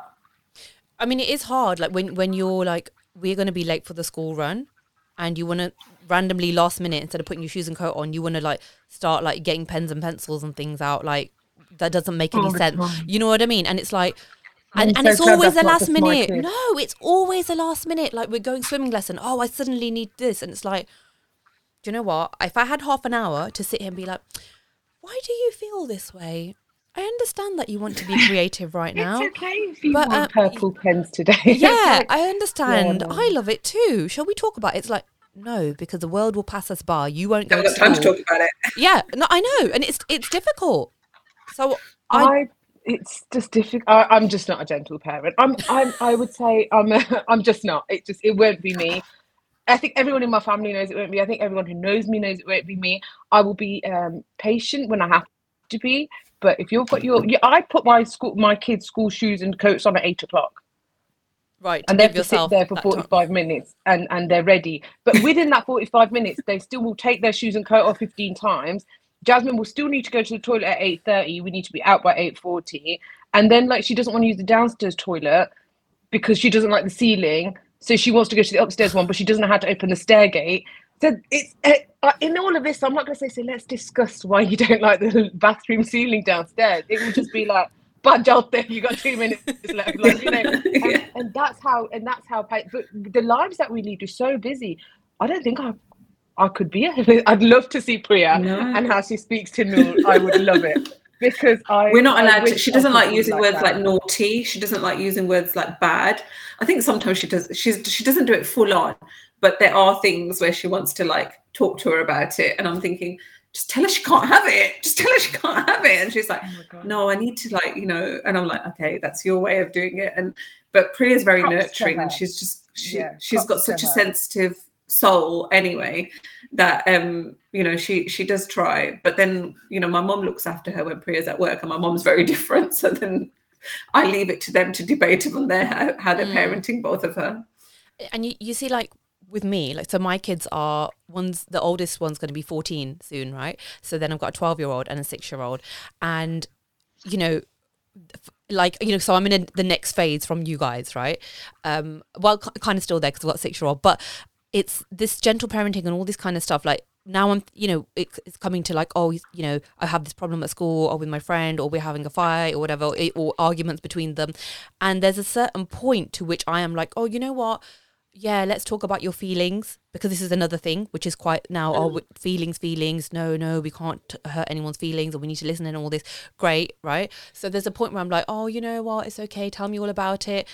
I mean, it is hard. Like when, when you're like, we're going to be late for the school run and you want to randomly last minute, instead of putting your shoes and coat on, you want to like start like getting pens and pencils and things out. Like that doesn't make any Oh, sense. God. You know what I mean? And it's like, I'm and, and so it's glad always that's a not last just my minute. kid. No, it's always a last minute. Like we're going swimming lesson. Oh, I suddenly need this. And it's like, do you know what? If I had half an hour to sit here and be like, why do you feel this way? I understand that you want to be creative right now. It's okay if you but, want uh, purple pens today. Yeah, Like, I understand. yeah, no. I love it too. Shall we talk about it? It's like, no, because the world will pass us by. You won't I go haven't to got time to school. talk about it. Yeah, no, I know. And it's it's difficult. So I, I, it's just difficult. I, I'm just not a gentle parent. I'm, I'm, I would say I'm, a, I'm just not. It just, it won't be me. I think everyone in my family knows it won't be. I think everyone who knows me knows it won't be me. I will be um, patient when I have to be. But if you've got your, yeah, I put my school, my kids' school shoes and coats on at eight o'clock. right, to And they give have to sit yourself there for that time. forty-five minutes and, and they're ready. But within that forty-five minutes, they still will take their shoes and coat off fifteen times. Jasmine will still need to go to the toilet at eight thirty. We need to be out by eight forty. And then like she doesn't want to use the downstairs toilet because she doesn't like the ceiling. So she wants to go to the upstairs one, but she doesn't know how to open the stair gate. So it's uh, in all of this, I'm not going to say, so let's discuss why you don't like the bathroom ceiling downstairs. It will just be like, budge out there, you got two minutes left. Like, you know, and, Yeah. and that's how, and that's how, but the lives that we lead are so busy. I don't think I, I could be, I'd love to see Priya No. and how she speaks to Noor. I would love it. Because I, We're not I allowed to. wish She I doesn't could like be using words that. like naughty. She doesn't like using words like bad. I think sometimes she does. She's she doesn't do it full on, but there are things where she wants to like talk to her about it. And I'm thinking, just tell her she can't have it. Just tell her she can't have it. And she's like, Oh my God. no, I need to like, you know. And I'm like, okay, that's your way of doing it. And but Priya's very Props to nurturing, and her. she's just she Yeah, she's got props to such a her. sensitive soul anyway that um you know she she does try. But then you know my mom looks after her when Priya's at work, and my mom's very different, so then I leave it to them to debate on their how, how they're Mm. parenting both of her. And you, you see, like with me, like, so my kids are, one's, the oldest one's going to be fourteen soon, right? So then I've got a twelve year old and a six year old. And, you know, f- like, you know, so I'm in a, the next phase from you guys, right? Um, well, k- kind of still there because I've got a six year old, but it's this gentle parenting and all this kind of stuff. Like now I'm, you know, it, it's coming to like, oh, you know, I have this problem at school or with my friend, or we're having a fight or whatever, or, or arguments between them. And there's a certain point to which I am like, oh, you know what? Yeah, let's talk about your feelings, because this is another thing, which is quite now, oh, w- feelings, feelings. No, no, we can't t- hurt anyone's feelings, or we need to listen and all this. Great, right? So there's a point where I'm like, oh, you know what? It's okay. Tell me all about it.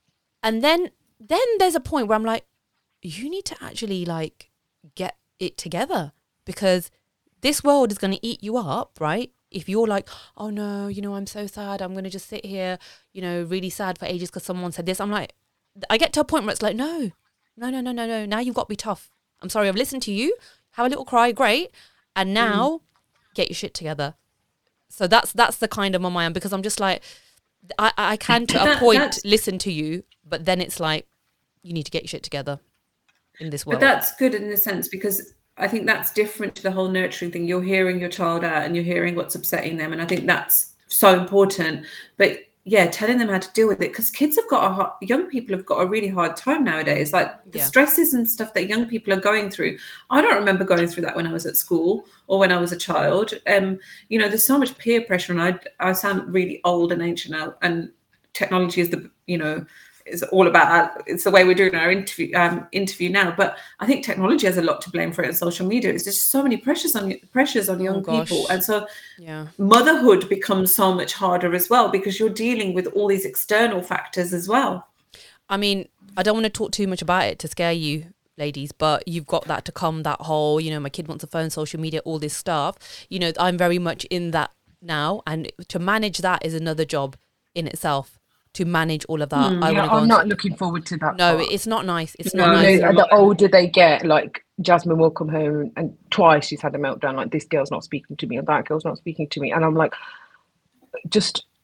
And then, then there's a point where I'm like, you need to actually like get it together, because this world is going to eat you up, right? If you're like, oh no, you know, I'm so sad. I'm going to just sit here, you know, really sad for ages because someone said this. I'm like, I get to a point where it's like, no, no, no, no, no, no. Now you've got to be tough. I'm sorry, I've listened to you. Have a little cry, great. And now mm. get your shit together. So that's that's the kind of mum I am, because I'm just like, I, I can to That- a point that's- listen to you, but then it's like, you need to get your shit together in this world. But that's good in a sense, because I think that's different to the whole nurturing thing. You're hearing your child out and you're hearing what's upsetting them. And I think that's so important. But yeah, telling them how to deal with it, because kids have got a hard, young people have got a really hard time nowadays. Like the Yeah. stresses and stuff that young people are going through. I don't remember going through that when I was at school or when I was a child. Um, you know, there's so much peer pressure, and I I sound really old and ancient now. And technology is the you know is all about it's the way we're doing our interview um, interview now. But I think technology has a lot to blame for it, and social media. It's just so many pressures on pressures on young gosh. people, and so. Yeah. Motherhood becomes so much harder as well, because you're dealing with all these external factors as well. I mean, I don't want to talk too much about it to scare you ladies, but you've got that to come, that whole, you know, my kid wants a phone, social media, all this stuff. You know, I'm very much in that now, and to manage that is another job in itself. To manage all of that, Mm, I Yeah, want to go I'm on not to- looking forward to that. No, part. it's not nice. It's No, not You nice. know, the older they get, like Jasmine will come home and twice she's had a meltdown, like this girl's not speaking to me and that girl's not speaking to me, and I'm like, just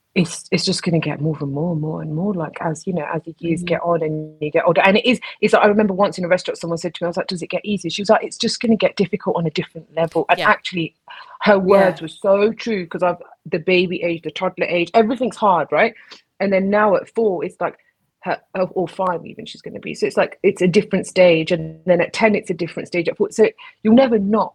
it's it's just going to get more and more and more and more, like, as you know, as the years Mhm. get on and you get older. And it is it's like, I remember once in a restaurant someone said to me, I was like, does it get easier? She was like, it's just going to get difficult on a different level. And Yeah. actually her words Yeah. were so true, because I've the baby age, the toddler age, everything's hard, right? And then now at four it's like her, or five even, she's going to be, so it's like it's a different stage, and then at ten it's a different stage at four. So you'll never not.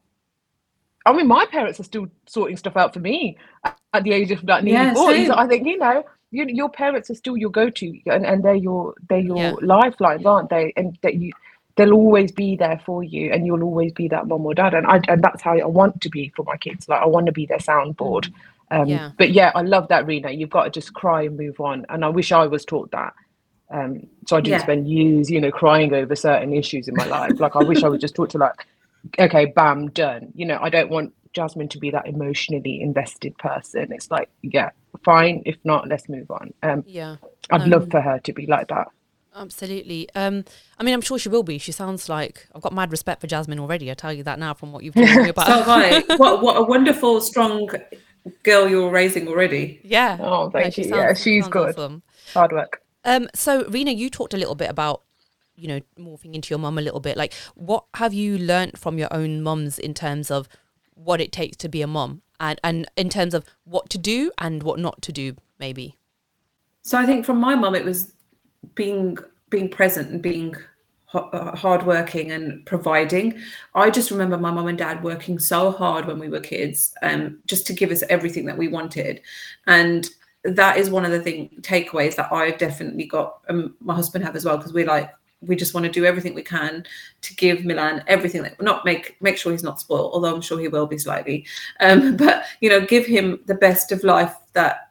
I mean, my parents are still sorting stuff out for me at the age of like nearly Yeah, forty. So same. I think, you know, you, your parents are still your go-to, and, and they're your they're your Yeah. lifelines, aren't they? And that you they'll always be there for you, and you'll always be that mom or dad. And I and that's how I want to be for my kids. Like, I want to be their soundboard. Um, Yeah. But yeah, I love that, Rena. You've got to just cry and move on. And I wish I was taught that. Um, so I didn't Yeah. spend years, you know, crying over certain issues in my life. Like, I wish I was just taught to, like, okay, bam, done. You know, I don't want Jasmine to be that emotionally invested person. It's like, yeah, fine. If not, let's move on. Um, Yeah. I'd No. love for her to be like that. Absolutely. Um, I mean, I'm sure she will be. She sounds like, I've got mad respect for Jasmine already. I tell you that now from what you've told me about. So have I. What what a wonderful, strong girl you're raising already. Yeah. Oh, No, thank she you. sounds- Yeah, she she's sounds good. awesome. Hard work. Um, so Rena, you talked a little bit about, you know, morphing into your mum a little bit. Like, what have you learnt from your own mums in terms of what it takes to be a mum, and and in terms of what to do and what not to do, maybe? So I think from my mum, it was being being present and being ho- uh, hardworking and providing. I just remember my mum and dad working so hard when we were kids, um, just to give us everything that we wanted, and that is one of the thing takeaways that I definitely got. Um, my husband have as well, because we're like, we just want to do everything we can to give Milan everything, that not make make sure he's not spoiled, although I'm sure he will be slightly, um, but you know, give him the best of life that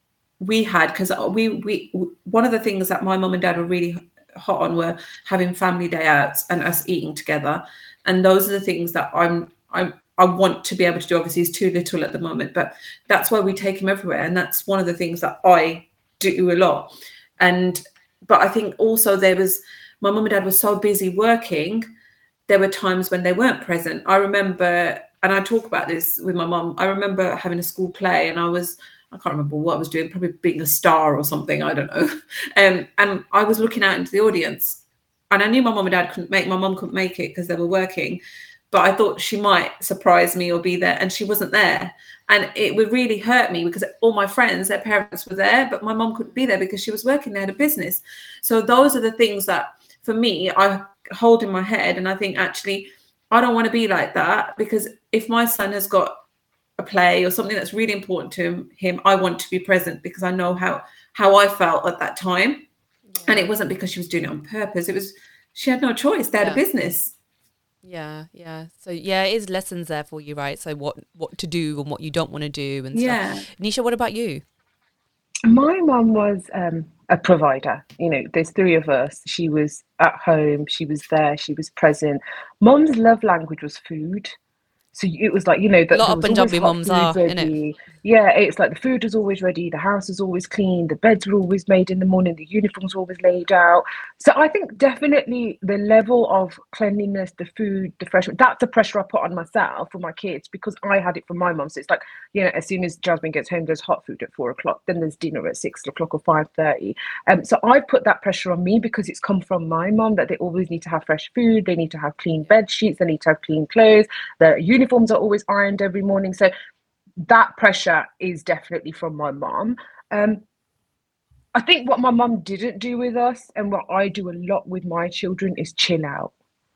we had, because we we one of the things that my mum and dad were really hot on were having family day outs and us eating together, and those are the things that I'm I'm I want to be able to do. Obviously he's too little at the moment, but that's why we take him everywhere, and that's one of the things that I do a lot. And but I think also there was, my mum and dad were so busy working, there were times when they weren't present. I remember, and I talk about this with my mum, I remember having a school play, and I was I can't remember what I was doing, probably being a star or something, I don't know. Um, and I was looking out into the audience, and I knew my mum and dad couldn't make, my mum couldn't make it because they were working, but I thought she might surprise me or be there, and she wasn't there. And it would really hurt me, because all my friends, their parents were there, but my mum couldn't be there because she was working, they had a business. So those are the things that, for me, I hold in my head, and I think, actually, I don't want to be like that, because if my son has got a play or something that's really important to him, him I want to be present, because I know how how I felt at that time. Yeah. And it wasn't because she was doing it on purpose, it was she had no choice, they had yeah. a business. Yeah, yeah. So yeah, it is lessons there for you, right? So what what to do and what you don't want to do and yeah. stuff. Nisha, what about you? My mum was um a provider. You know, there's three of us. She was at home, she was there, she was present. Mum's love language was food. So it was like, you know, that a lot of Punjabi mums are, innit? Yeah, it's like the food was always ready, the house was always clean, the beds were always made in the morning, the uniforms were always laid out. So I think definitely the level of cleanliness, the food, the fresh, that's the pressure I put on myself for my kids, because I had it from my mum. So it's like, you know, as soon as Jasmine gets home, there's hot food at four o'clock, then there's dinner at six o'clock or five thirty. Um, so I put that pressure on me because it's come from my mum, that they always need to have fresh food, they need to have clean bed sheets, they need to have clean clothes, their uniforms are always ironed every morning. So that pressure is definitely from my mum. Um, I think what my mum didn't do with us, and what I do a lot with my children, is chill out.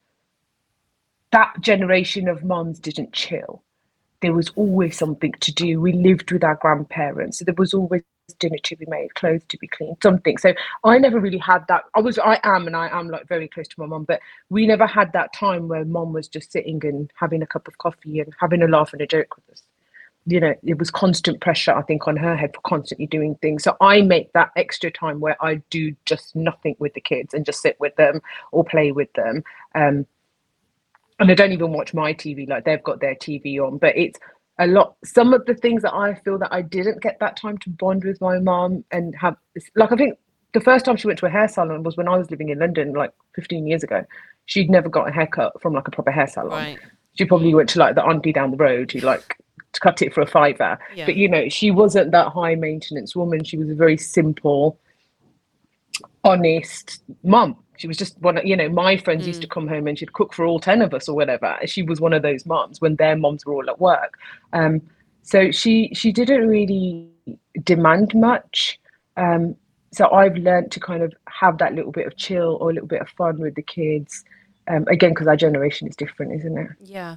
That generation of mums didn't chill. There was always something to do. We lived with our grandparents, so there was always dinner to be made, clothes to be cleaned, something. So I never really had that. I was, I am, and I am like very close to my mum, but we never had that time where mum was just sitting and having a cup of coffee and having a laugh and a joke with us. You know, it was constant pressure, I think, on her head for constantly doing things. So I make that extra time where I do just nothing with the kids and just sit with them or play with them. Um, and I don't even watch my T V, like they've got their T V on, but it's a lot. Some of the things that I feel that I didn't get that time to bond with my mum and have, like, I think the first time she went to a hair salon was when I was living in London, like fifteen years ago. She'd never got a haircut from like a proper hair salon. Right. She probably went to like the auntie down the road who like to cut it for a fiver. Yeah. But, you know, she wasn't that high maintenance woman. She was a very simple, honest mum. She was just one of, you know, my friends mm. used to come home and she'd cook for all ten of us or whatever. She was one of those mums when their moms were all at work. Um, so she she didn't really demand much. Um, so I've learned to kind of have that little bit of chill or a little bit of fun with the kids. Um, again, because our generation is different, isn't it? Yeah.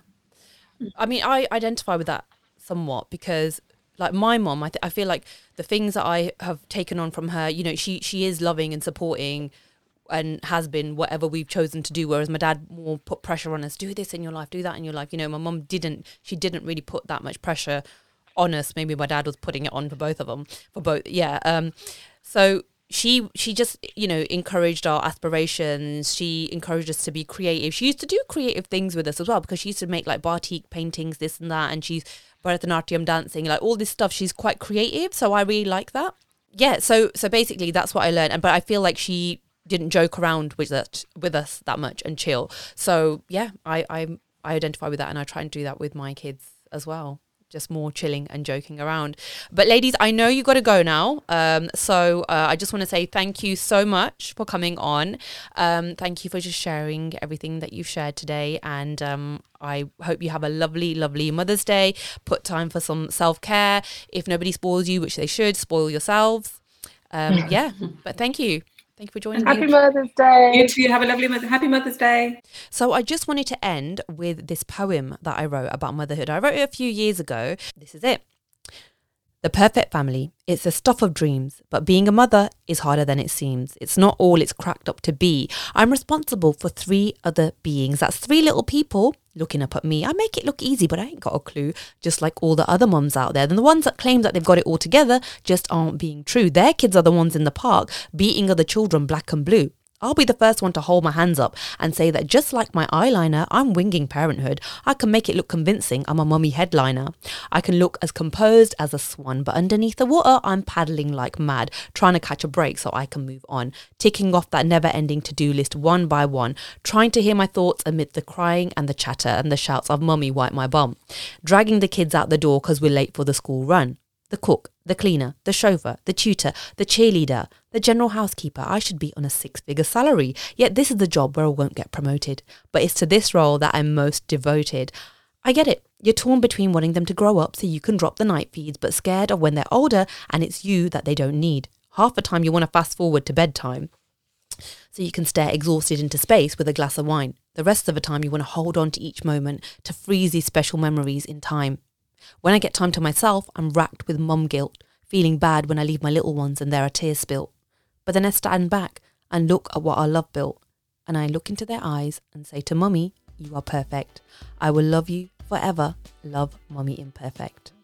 I mean, I identify with that somewhat because like my mom, I, th- I feel like the things that I have taken on from her, you know, she she is loving and supporting and has been whatever we've chosen to do, whereas my dad more put pressure on us, do this in your life, do that in your life. You know, my mum didn't, she didn't really put that much pressure on us. Maybe my dad was putting it on for both of them, for both. Yeah. Um, so she, she just, you know, encouraged our aspirations. She encouraged us to be creative. She used to do creative things with us as well, because she used to make like batik paintings, this and that. And she's Bharatanatyam dancing, like all this stuff. She's quite creative. So I really like that. Yeah. So, so basically that's what I learned. And, but I feel like she didn't joke around with it, with us that much and chill. So yeah, I, I, I identify with that, and I try and do that with my kids as well. Just more chilling and joking around. But ladies, I know you got to go now. Um, so uh, I just want to say thank you so much for coming on. Um, thank you for just sharing everything that you've shared today. And um, I hope you have a lovely, lovely Mother's Day. Put time for some self-care. If nobody spoils you, which they should, spoil yourselves. Um, yeah, but thank you. Thank you for joining Happy me. Happy Mother's Day. You too. Have a lovely mother. Happy Mother's Day. So I just wanted to end with this poem that I wrote about motherhood. I wrote it a few years ago. This is it. The perfect family. It's the stuff of dreams, but being a mother is harder than it seems. It's not all it's cracked up to be. I'm responsible for three other beings. That's three little people looking up at me. I make it look easy, but I ain't got a clue. Just like all the other mums out there. And the ones that claim that they've got it all together just aren't being true. Their kids are the ones in the park beating other children black and blue. I'll be the first one to hold my hands up and say that just like my eyeliner, I'm winging parenthood. I can make it look convincing. I'm a mummy headliner. I can look as composed as a swan, but underneath the water, I'm paddling like mad, trying to catch a break so I can move on, ticking off that never-ending to-do list one by one, trying to hear my thoughts amid the crying and the chatter and the shouts of mummy wipe my bum, dragging the kids out the door because we're late for the school run. The cook, the cleaner, the chauffeur, the tutor, the cheerleader, the general housekeeper. I should be on a six-figure salary. Yet this is the job where I won't get promoted. But it's to this role that I'm most devoted. I get it. You're torn between wanting them to grow up so you can drop the night feeds, but scared of when they're older and it's you that they don't need. Half the time you want to fast forward to bedtime so you can stare exhausted into space with a glass of wine. The rest of the time you want to hold on to each moment to freeze these special memories in time. When I get time to myself, I'm racked with mum guilt, feeling bad when I leave my little ones and there are tears spilt. But then I stand back and look at what our love built, and I look into their eyes and say to mummy, you are perfect. I will love you forever. Love, Mummy Imperfect.